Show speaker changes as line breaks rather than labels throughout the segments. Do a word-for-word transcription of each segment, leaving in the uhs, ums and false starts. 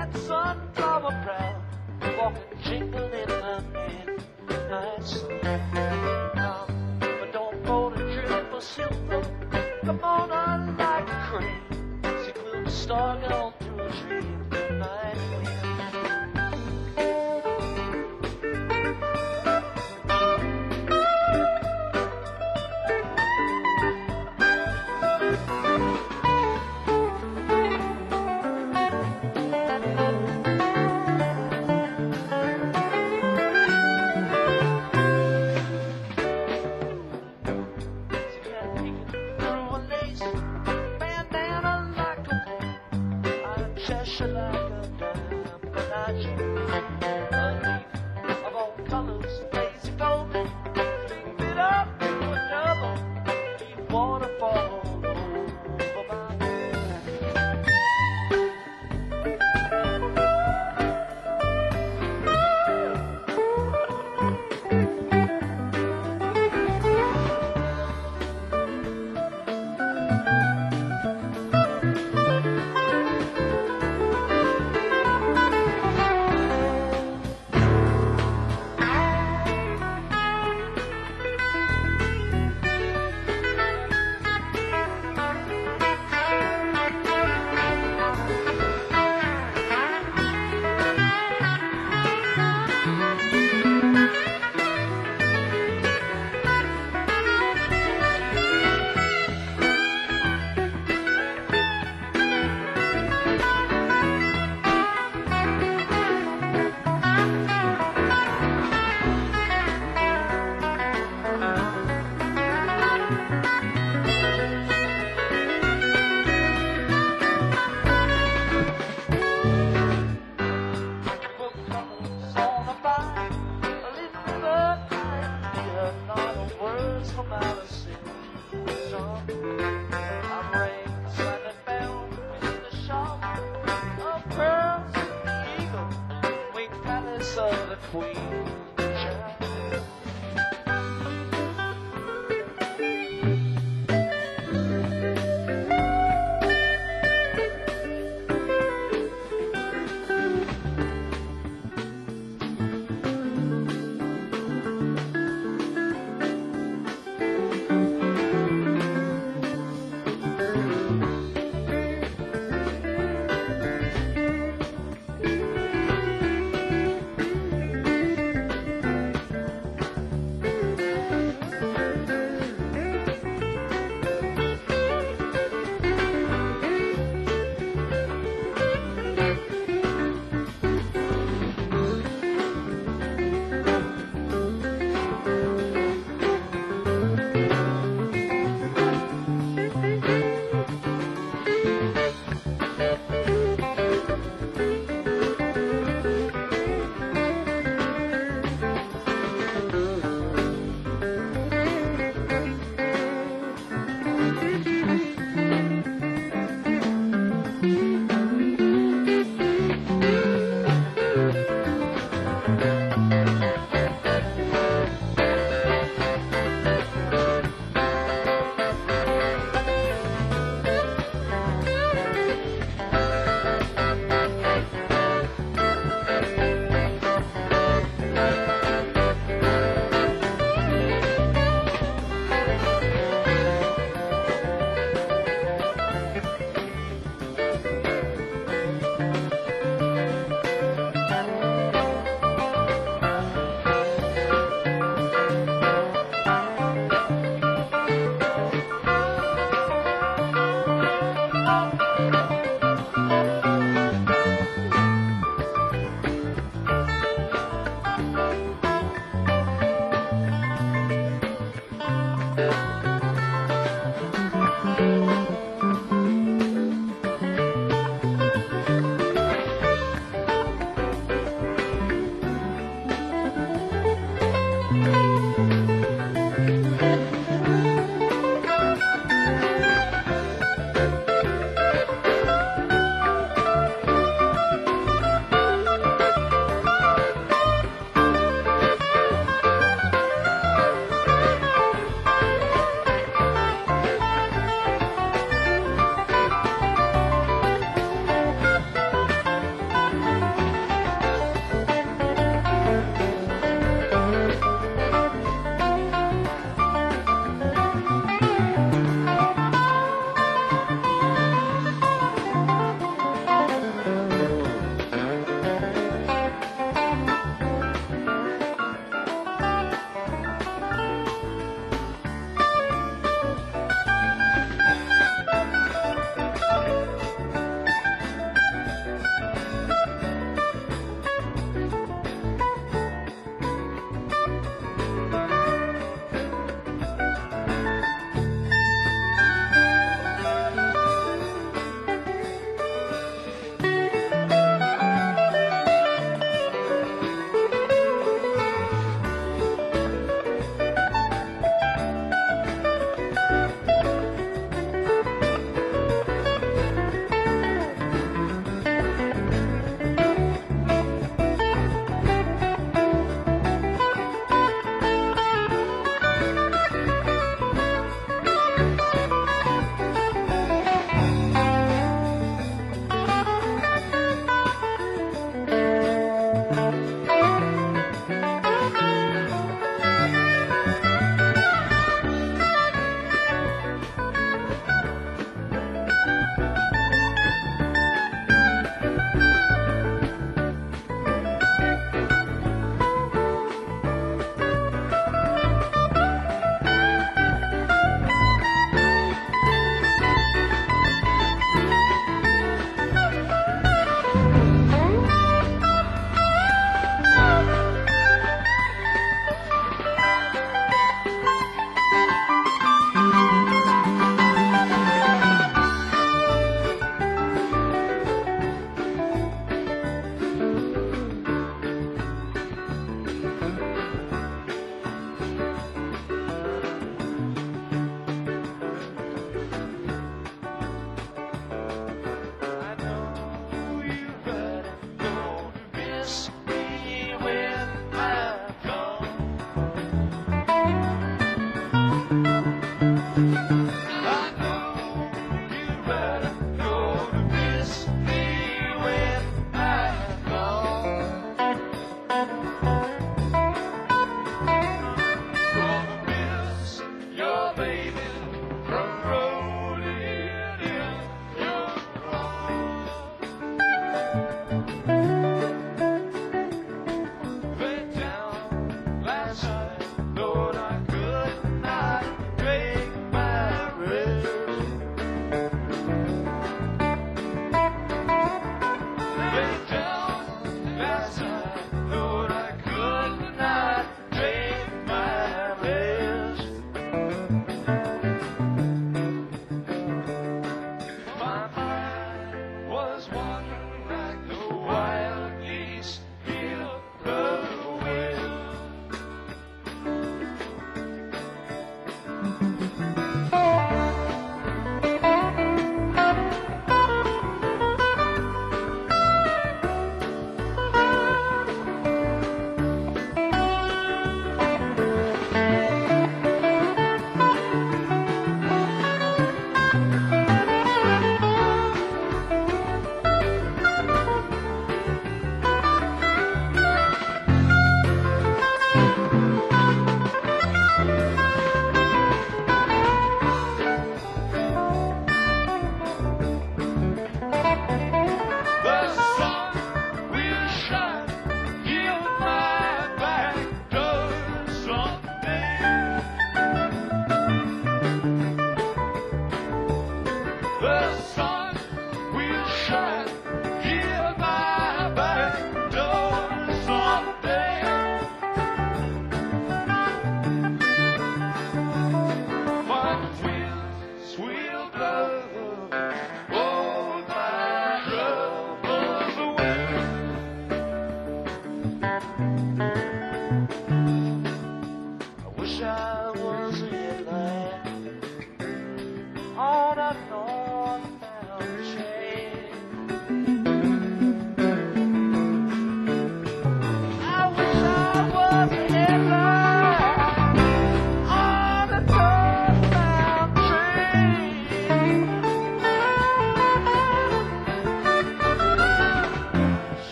that sunflower brown, walking jingle in the midnight sun. But don't go to triple silver, come on unlike a crane, see we'll be starting on through a dream tonight.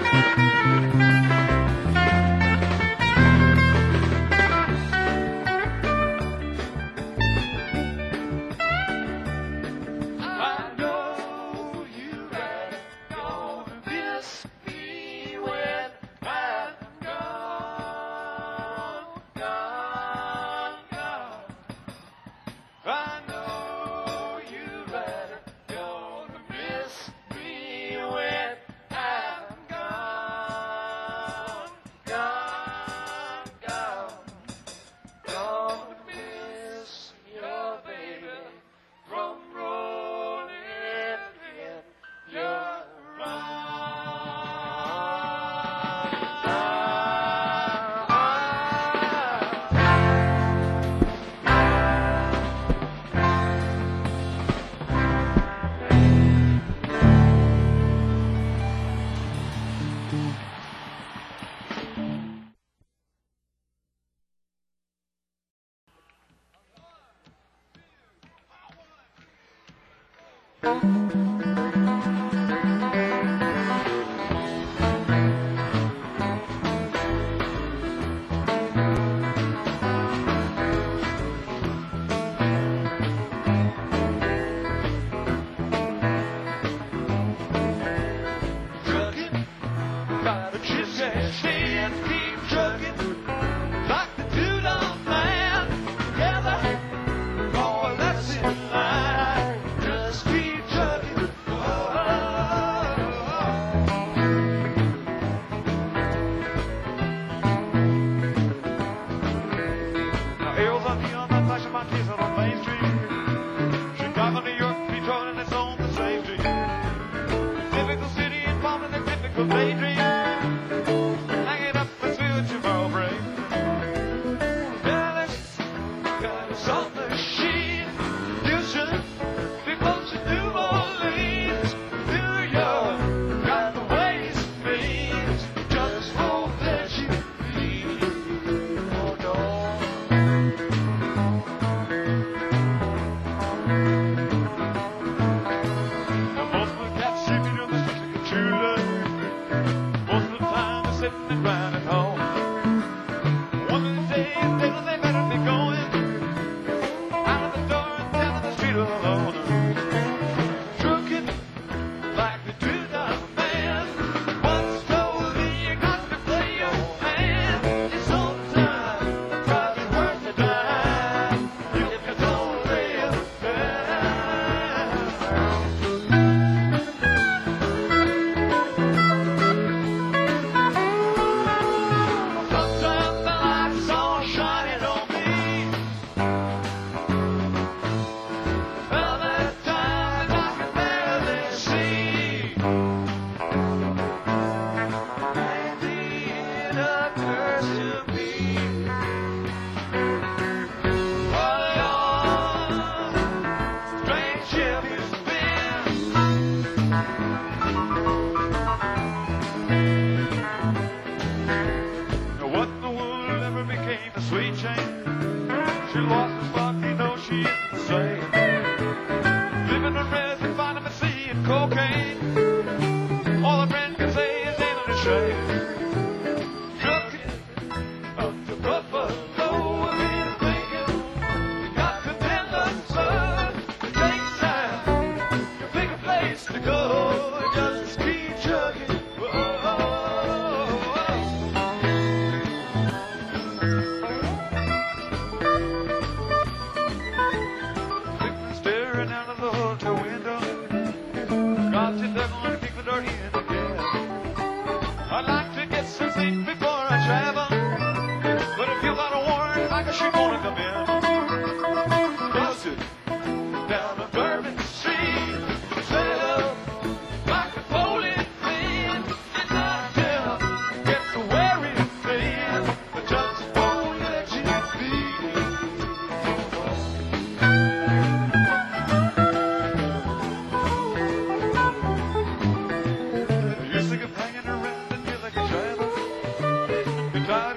Try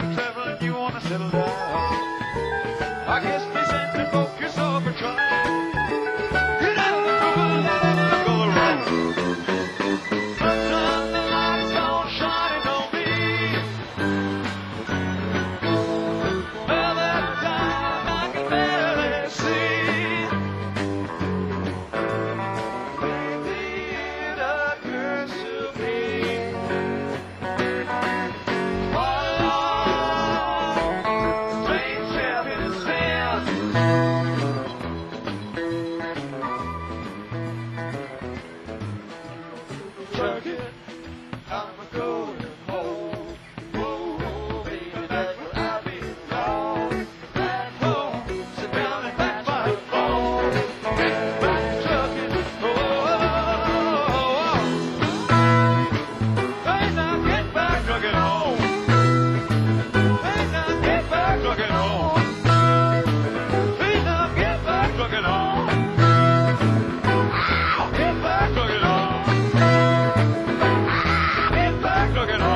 going home. Oh, baby, that's where I belong. Back home, sit down and back my phone. Get back trucking, oh, oh, oh. Hey, now get back trucking home. Hey, now get back trucking home. Hey, now get back trucking home. Get back trucking home. Get back trucking home.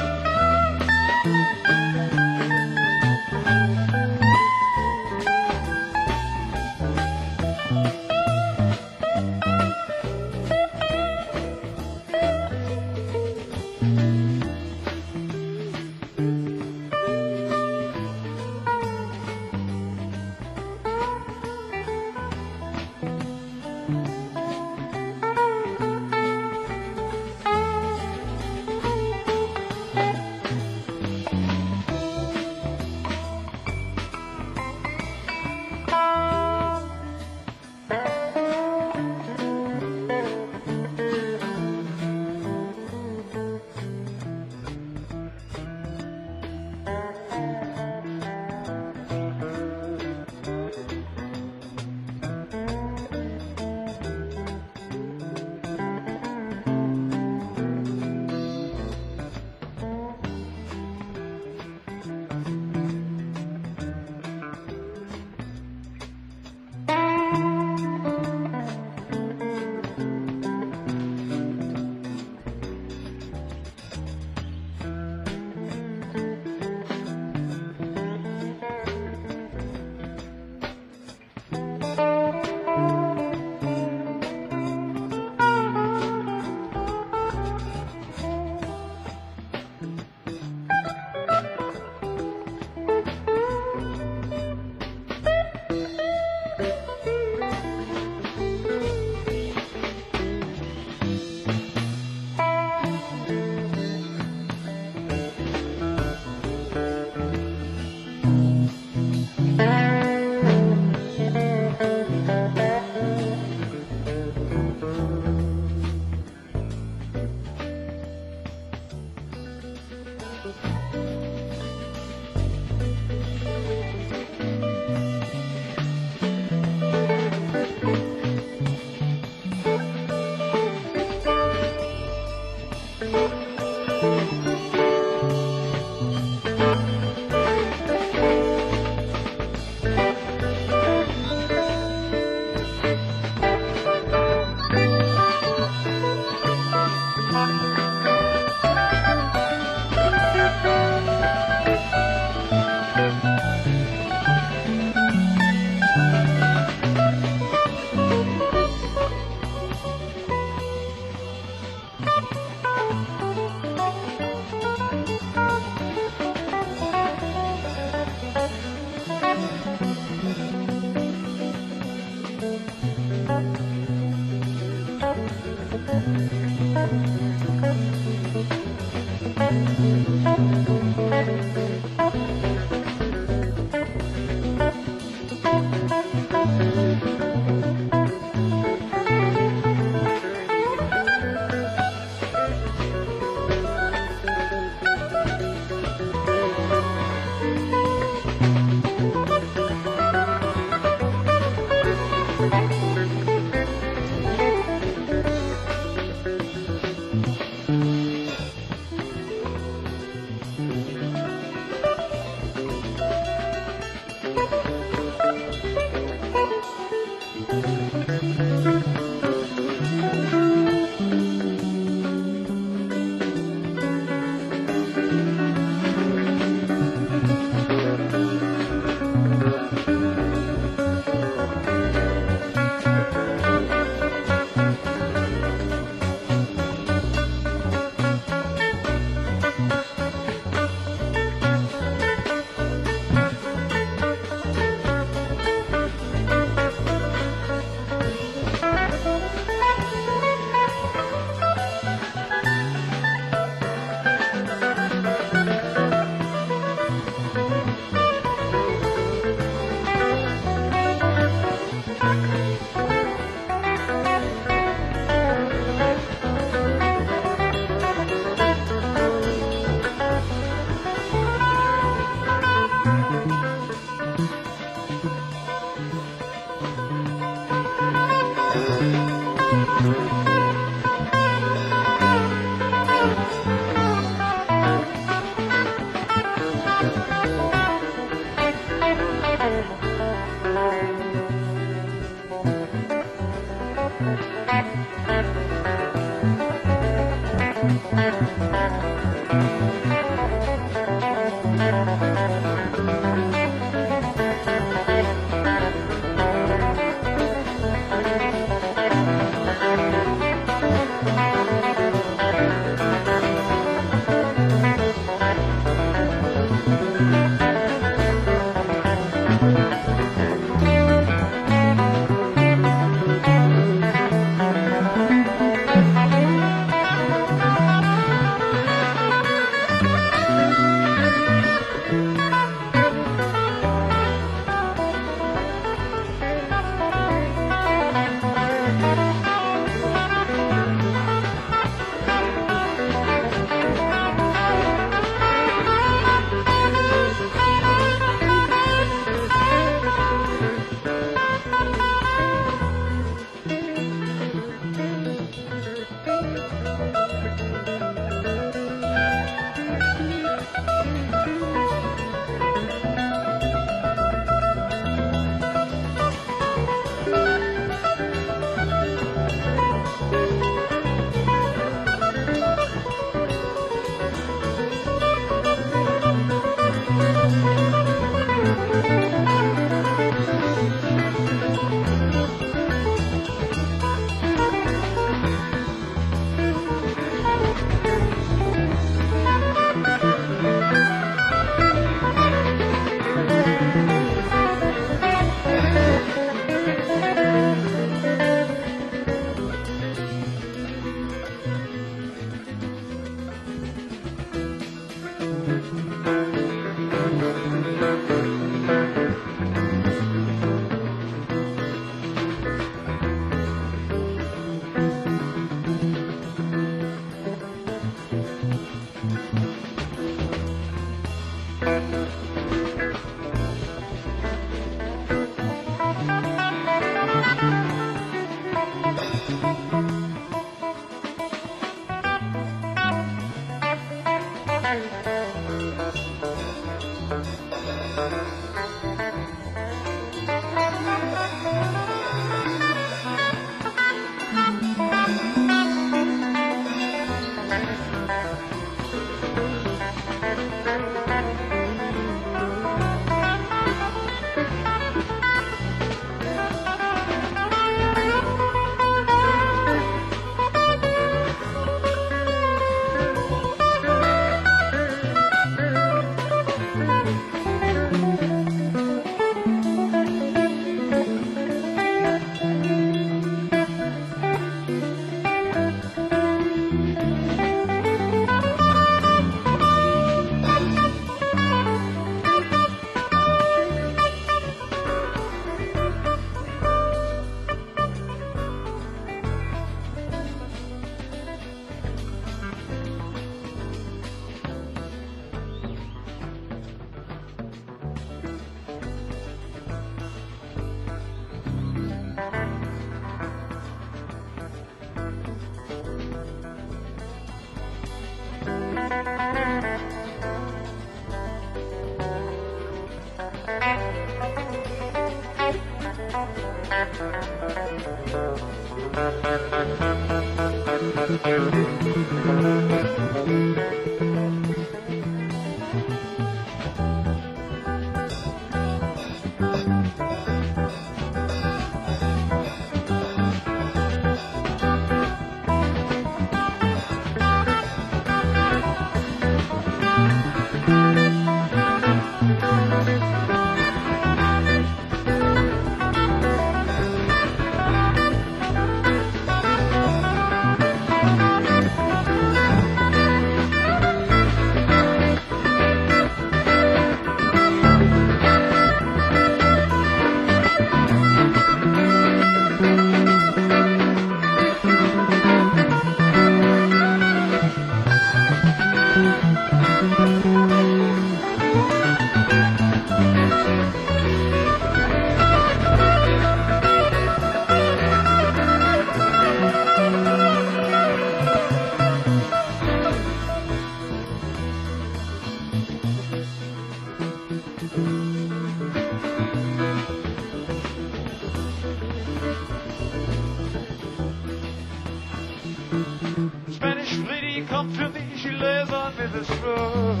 Spanish lady come to me, she lays on me this rug.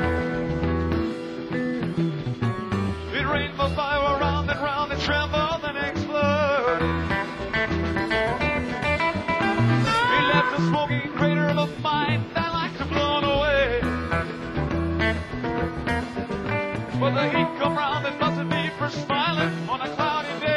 It rained for fire around and round and trembled the next flood. He left a smoking crater of a mind that like to blown away. But the heat come round and busted me for smiling on a cloudy day.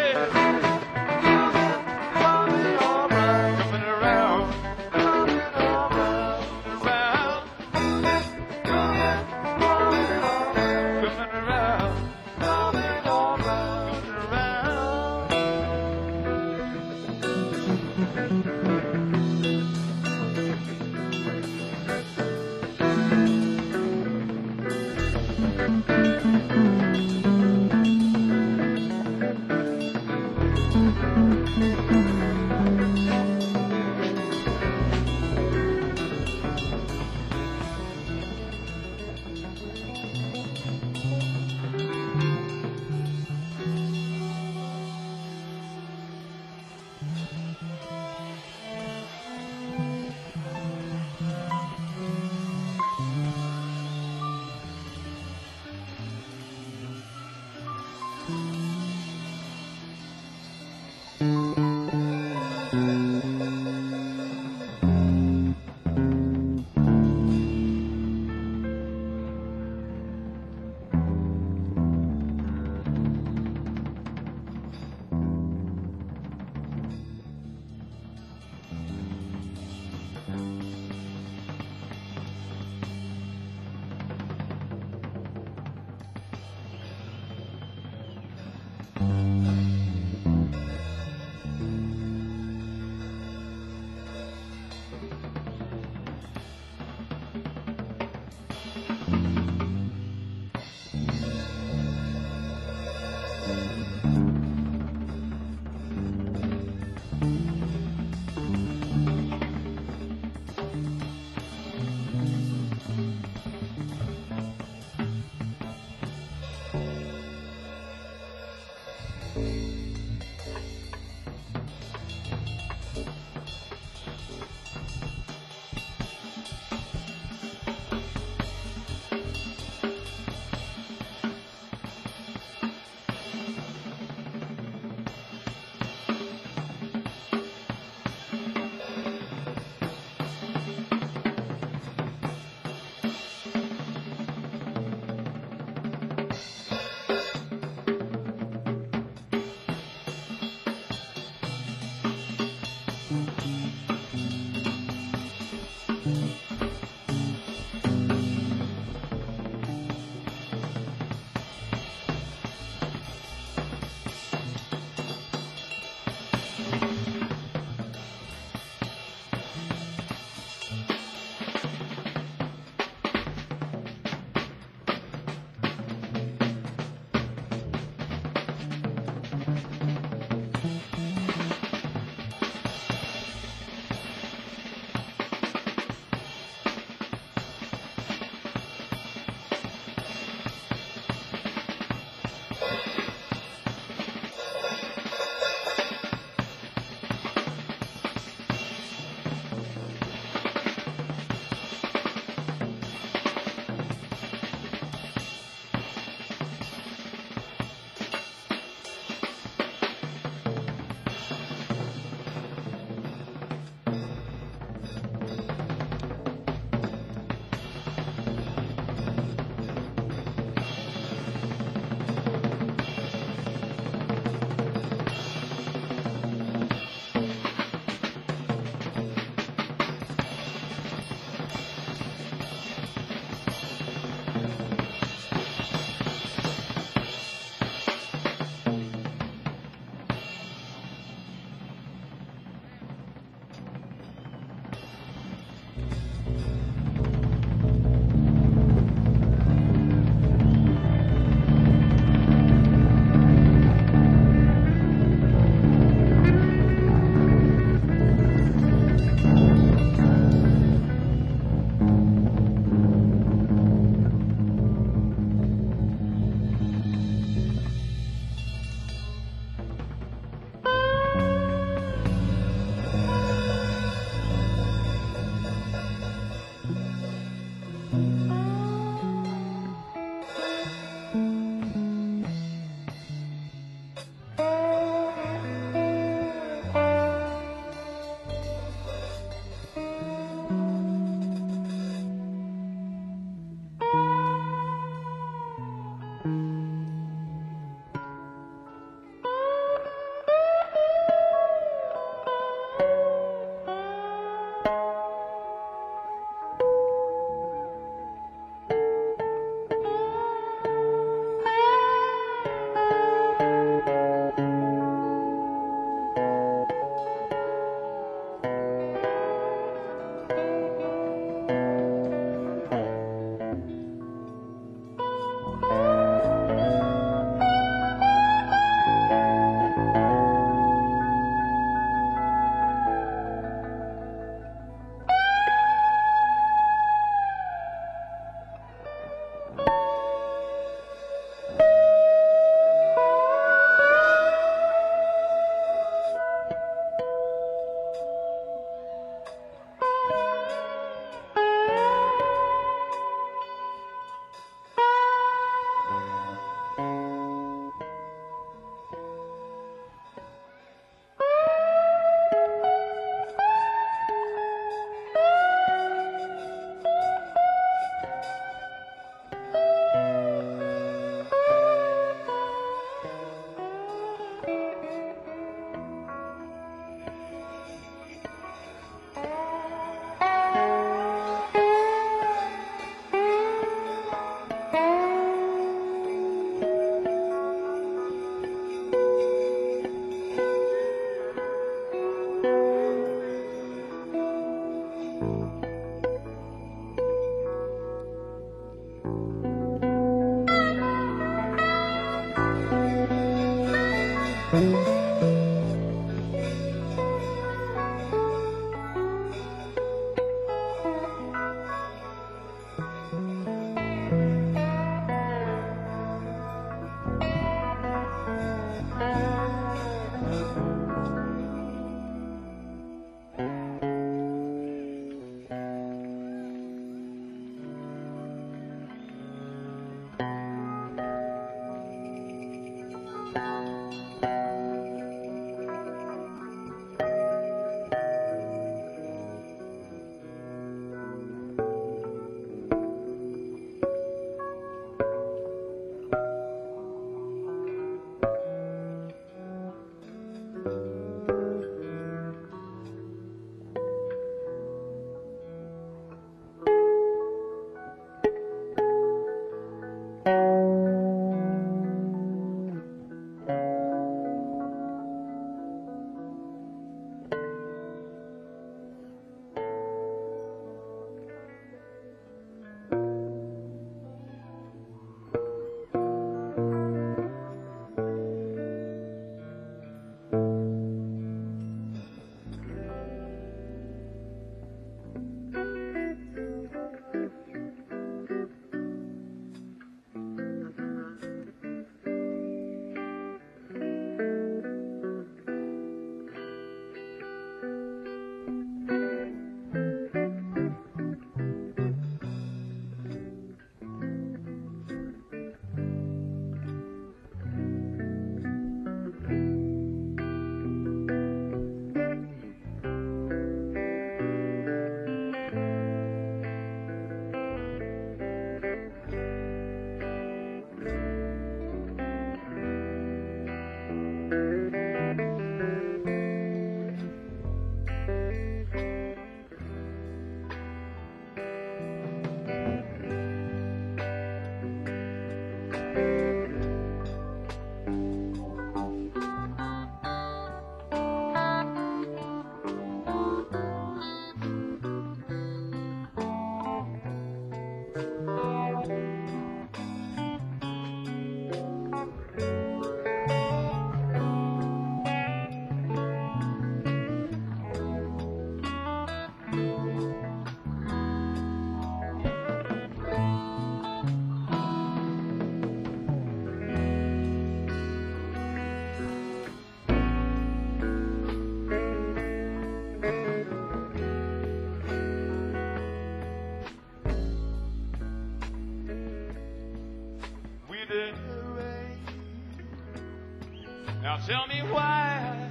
Now tell me why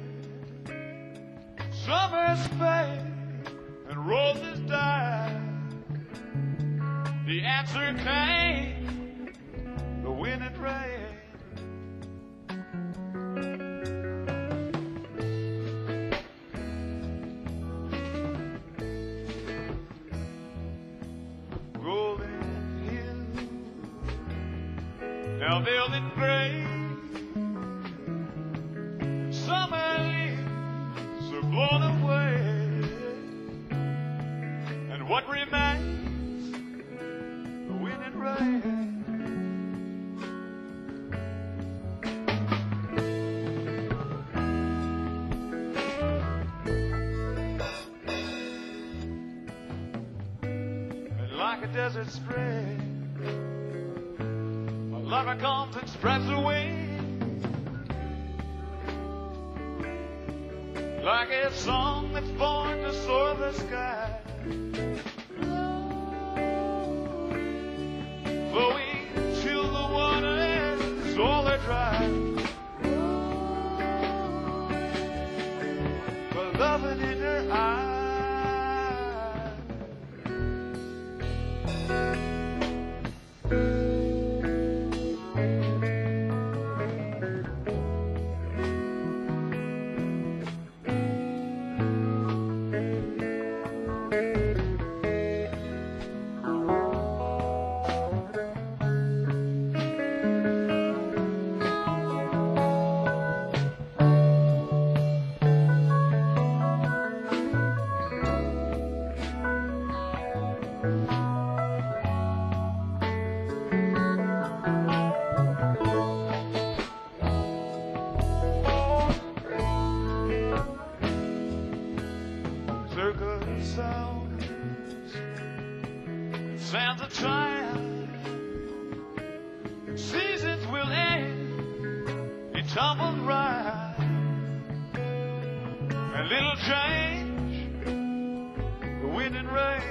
summers fade and roses die. The answer came, the wind and rain. Rolling hills, now velvet gray. Summer leaves are blown away, and what remains? The wind and rain. And like a desert spring, a lover comes and spreads the wings. Like a song that's born to soar the sky, flowing till the waters all are dry. But loving in her eyes. sands of time. Seasons will end, he tumbled right. A little change, the wind and rain.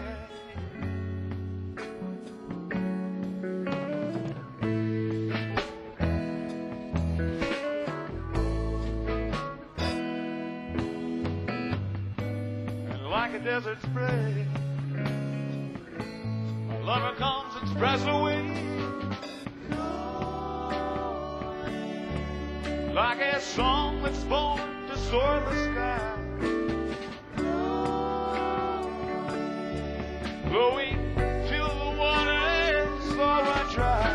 Like a desert spray, my lover comes express away. Like a song that's born to soar the sky, blowing till the waters all run dry.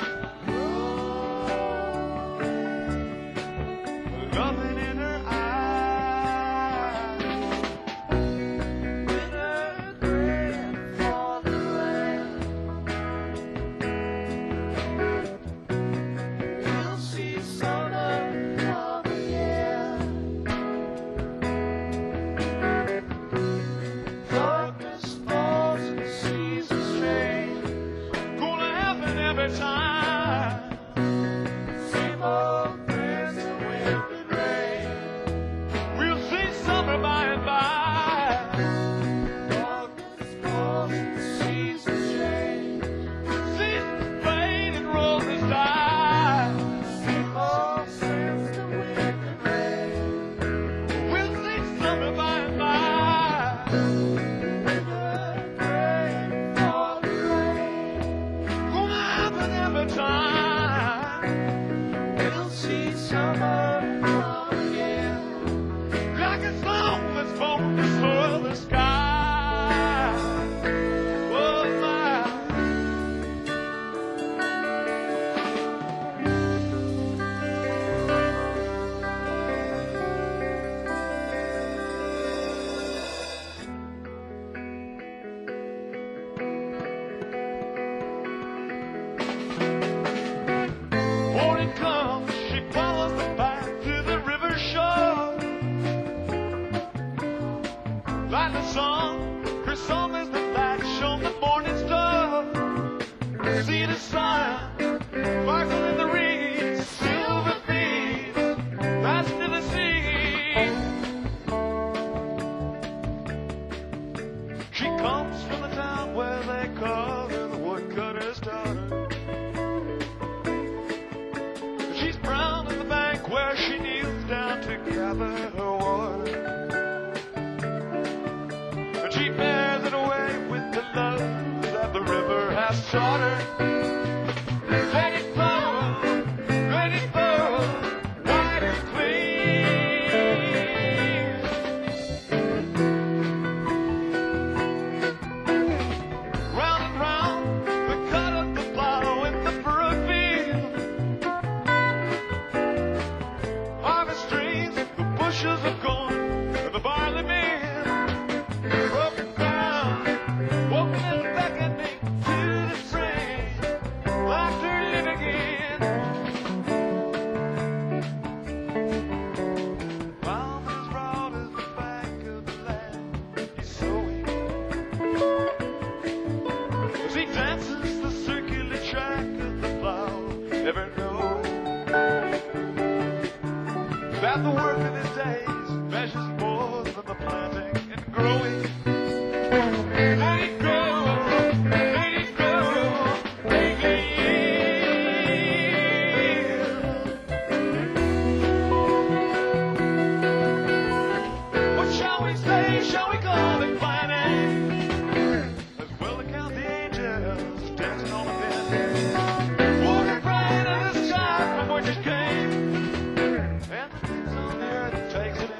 Loving in her eyes, time. Same old friends and wind and rain. We'll see summer by and by. Darkness falls and the seasons change. Seasons fade and roses die. Same old friends and wind and rain. We'll see summer by and by. Time, we'll see summer come again, like a song that's born to soar the sky. Oh my. Morning comes, she follows the path to the river shore. Like the song, her song is the latch on the morning star. See the sun, sparkle in the reeds, silver beads, fast to the sea. She comes from the town where they call her the woodcutter's daughter. She's brown in the bank where she kneels down to gather her water. And she bears it away with the love that the river has taught her. Let it flow, let it flow, wide and clean. Round and round, the cut of the plow in the furrowed field. Harvest streams, the bushels of corn, and the barley meal. Broken down, woken and beckoning to the spring, laughter living in. Palm as broad as the bank of the land, he's sowing. As he dances the circular track of the plow, never knowing that the work of his days measures more than the planting and growing. Let it go, let it go, take it in. What shall we say, shall we call it planning? As well account the angels dancing on the pin. Water bright in the sky from which it came. And the things on the earth takes it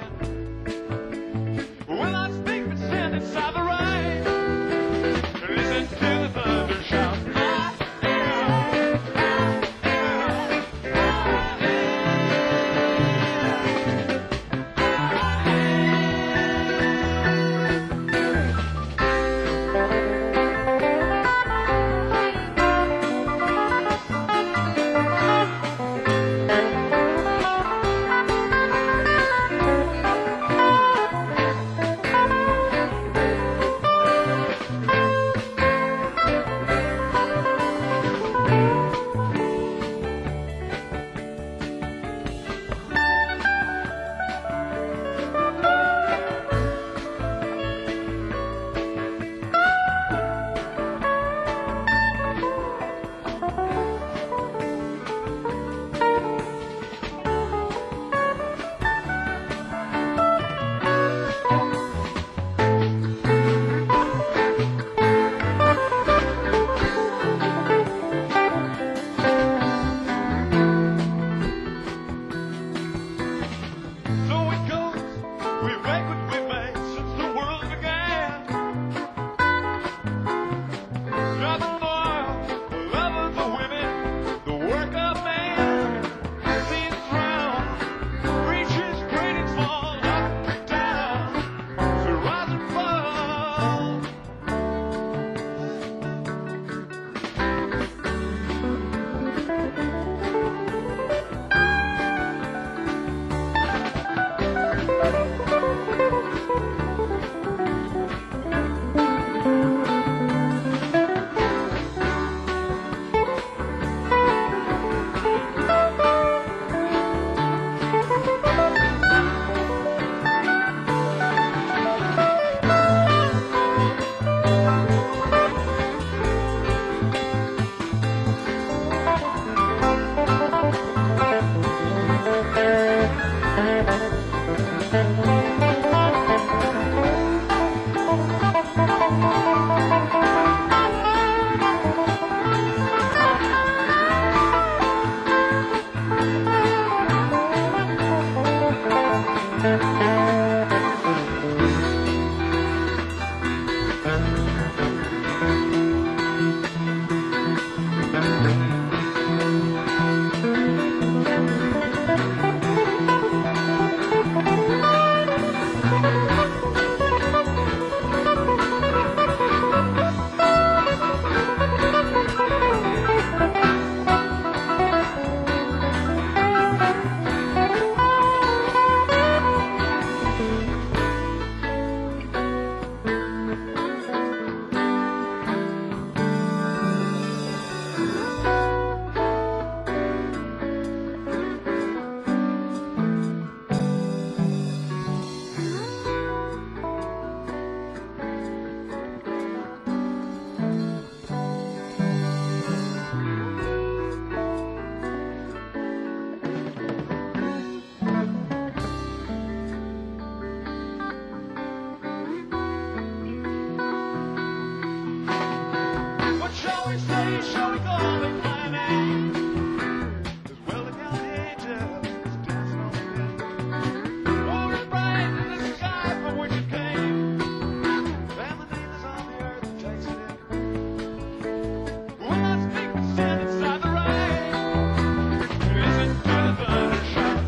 shall we call it by name? As well the county angels dancing on the wind. Water bright in the sky from which it came. And the name is on the earth that takes it in. When I speak, we stand inside the rain. Listen to the thunder shout.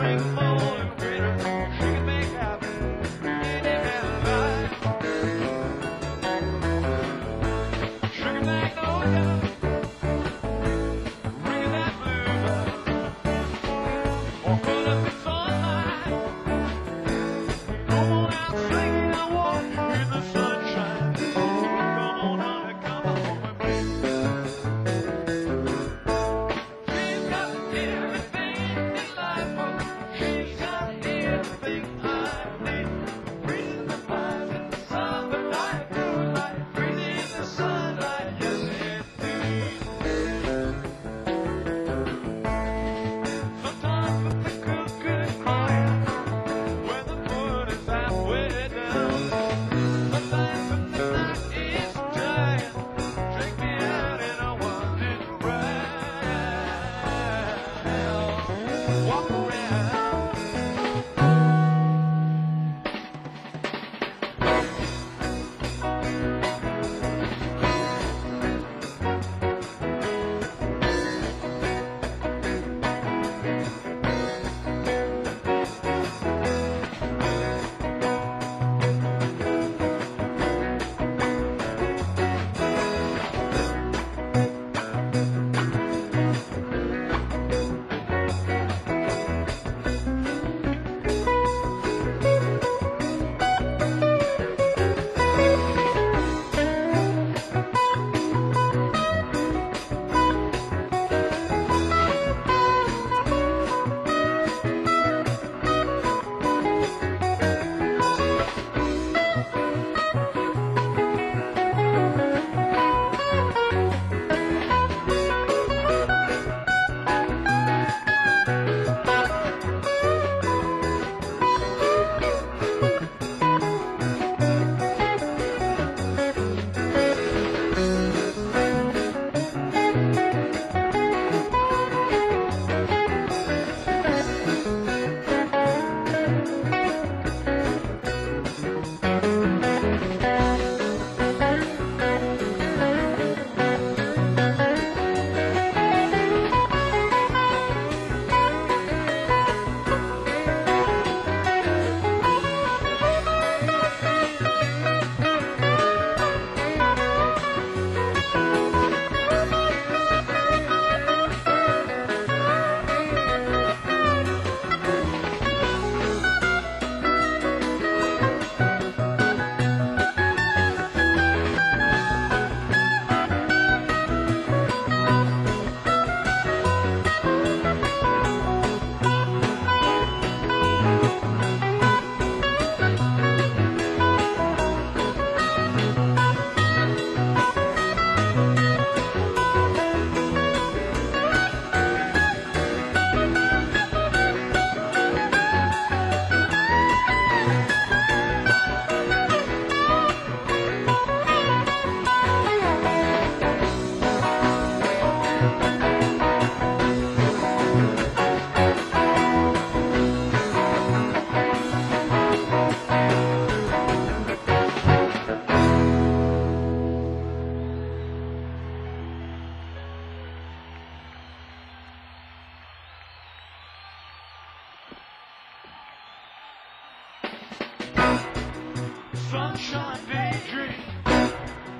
Sunshine daydream,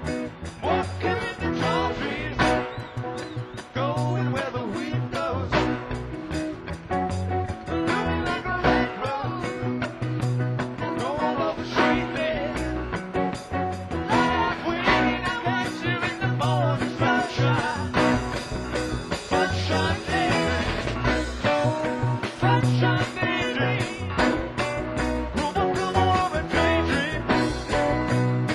walking in the tall trees, going where the wind goes, looking like a red rose, going over the street there, like waiting to catch you in the morning sunshine, sunshine daydream, sunshine daydream. Come on, come on and daydream.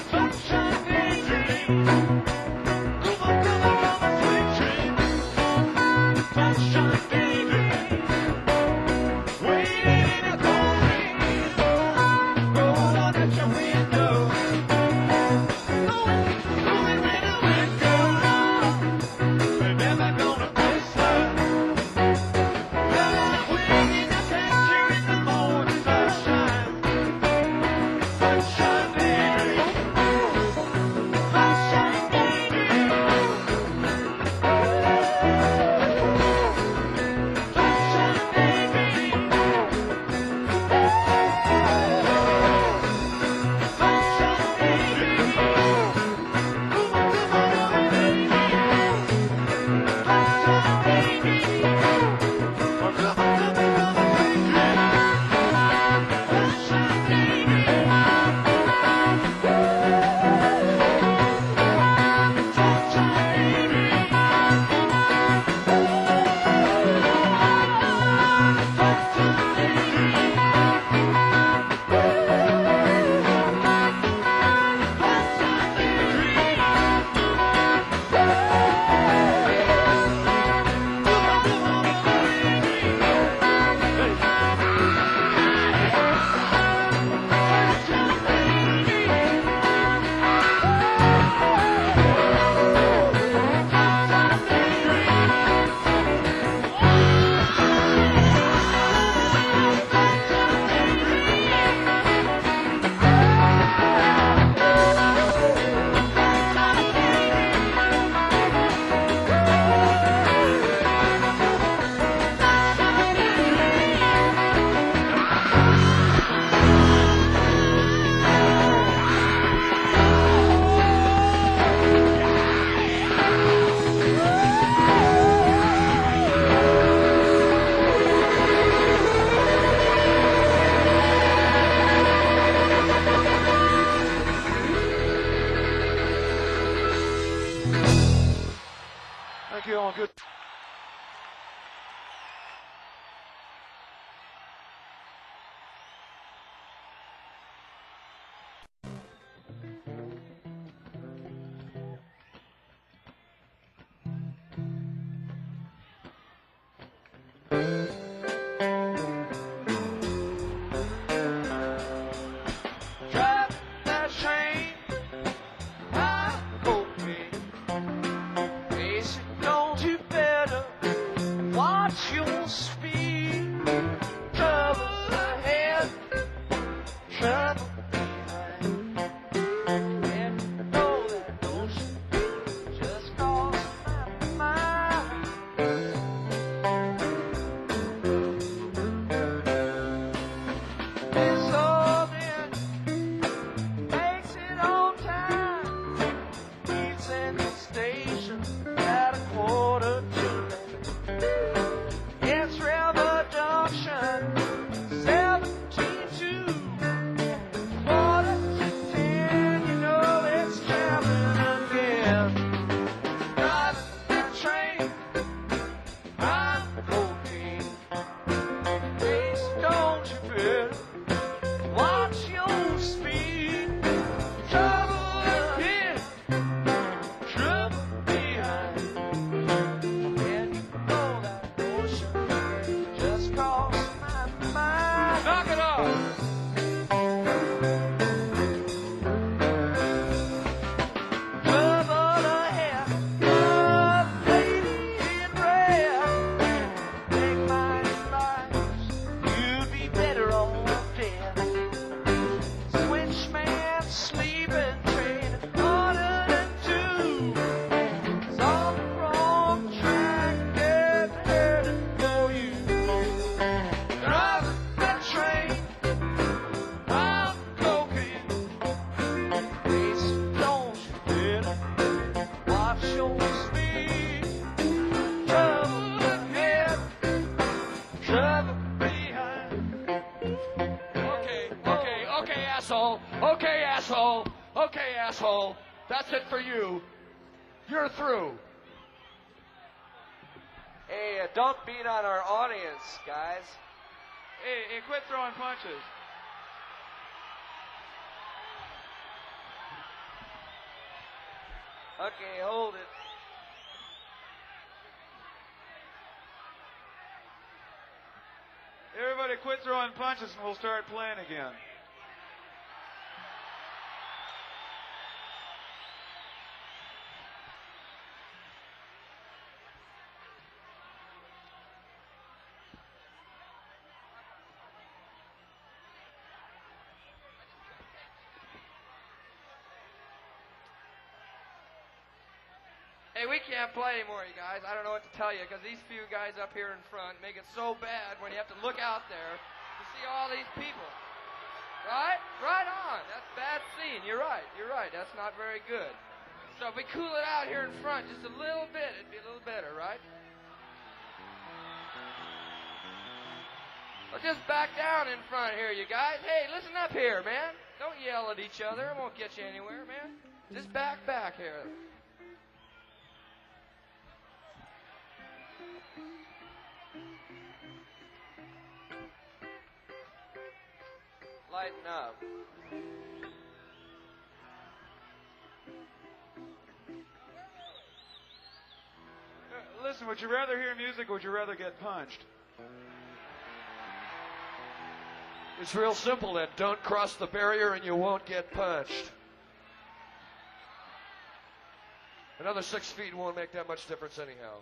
Drive that train, I'm cocaine. Face it, don't you better watch your speed. Trouble ahead, trouble behind. And you know that, don't you? Just cross my mind. This old man makes it on time. Meets in the station at a quarter to eleven. It's River Junction, seventeen two. Quarter to ten, you know it's jamming again. Driving that train, I'm cocaine. Please don't you better watch your speed. Trouble ahead, trouble behind. And you know that notion just crossed my mind. Knock it off. Trouble ahead, love lady in red. Take my advice, you'd be better off dead. Switchman, sleeping train, harder than two. It's on the wrong track, there's headed for you. Driving that train, I'm cocaine. Please don't you better watch your speed. Trouble ahead, trouble behind.
Okay, okay, okay, asshole. Okay, asshole. Okay, asshole. That's it for you. You're through.
Hey, uh, don't beat on our audience, guys.
Hey, hey, quit throwing punches.
Okay, hold it.
Everybody quit throwing punches and we'll start playing again.
Hey, we can't play anymore, you guys. I don't know what to tell you, because these few guys up here in front make it so bad when you have to look out there to see all these people. Right? Right on. That's a bad scene. You're right. You're right. That's not very good. So if we cool it out here in front just a little bit, it'd be a little better, right? Or just back down in front here, you guys. Hey, listen up here, man. Don't yell at each other. It won't get you anywhere, man. Just back back here.
Lighten up.
Uh, Listen, would you rather hear music or would you rather get punched? It's real simple then. Don't cross the barrier and you won't get punched. Another six feet won't make that much difference anyhow.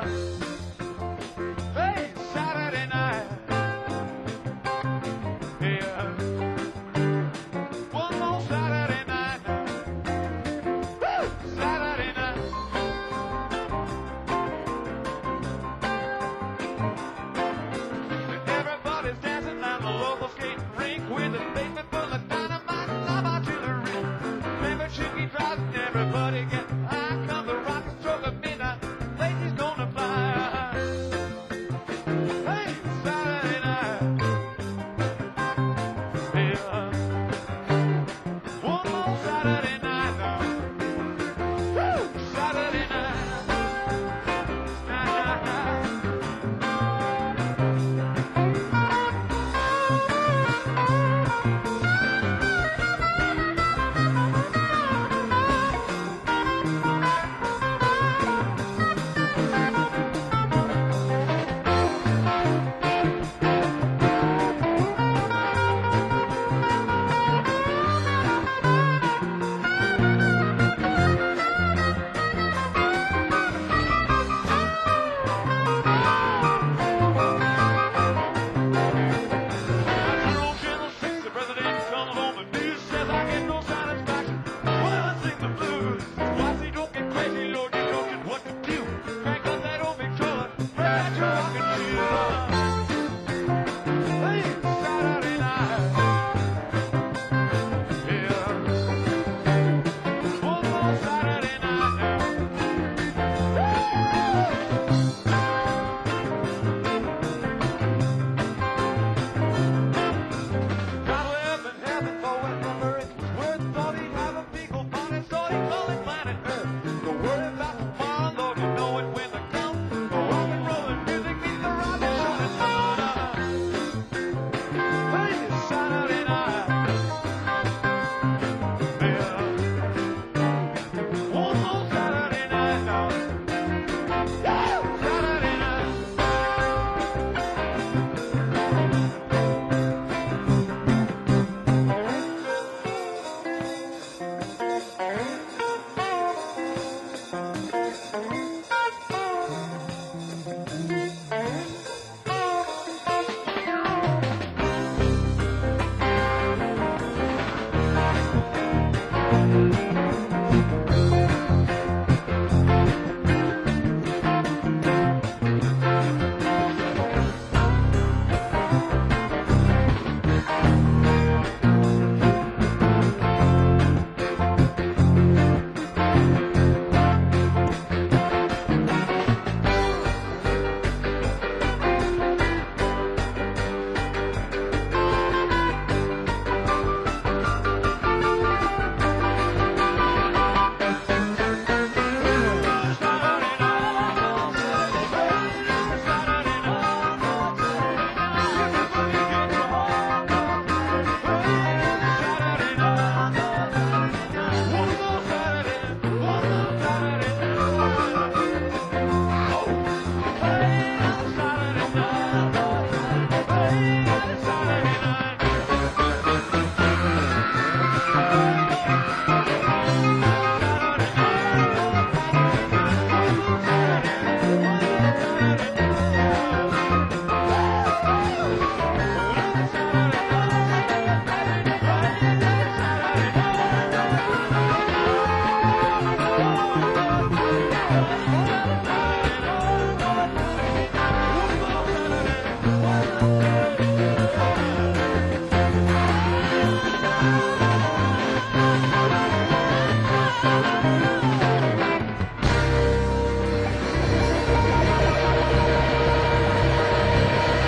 Hey, Mama's on the news says I get no satisfaction when I sing the blues. Why they don't get crazy, Lord, you know just what to do. Crank up that old Victrola, break out your rockin' shoes. Hey, Saturday night. Yeah. One more Saturday night now. God left in heaven for when number it was worth. Thought he'd have a big old party, so he called it planet Earth. Don't worry about tomorrow, Lord, you know it when they come. The rock and rollin' music meets the rock and shine sun. Hey, it's Saturday night. Yeah. One more Saturday night now. Yeah, Saturday night.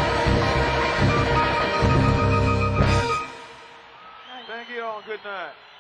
Thank you all. Good night.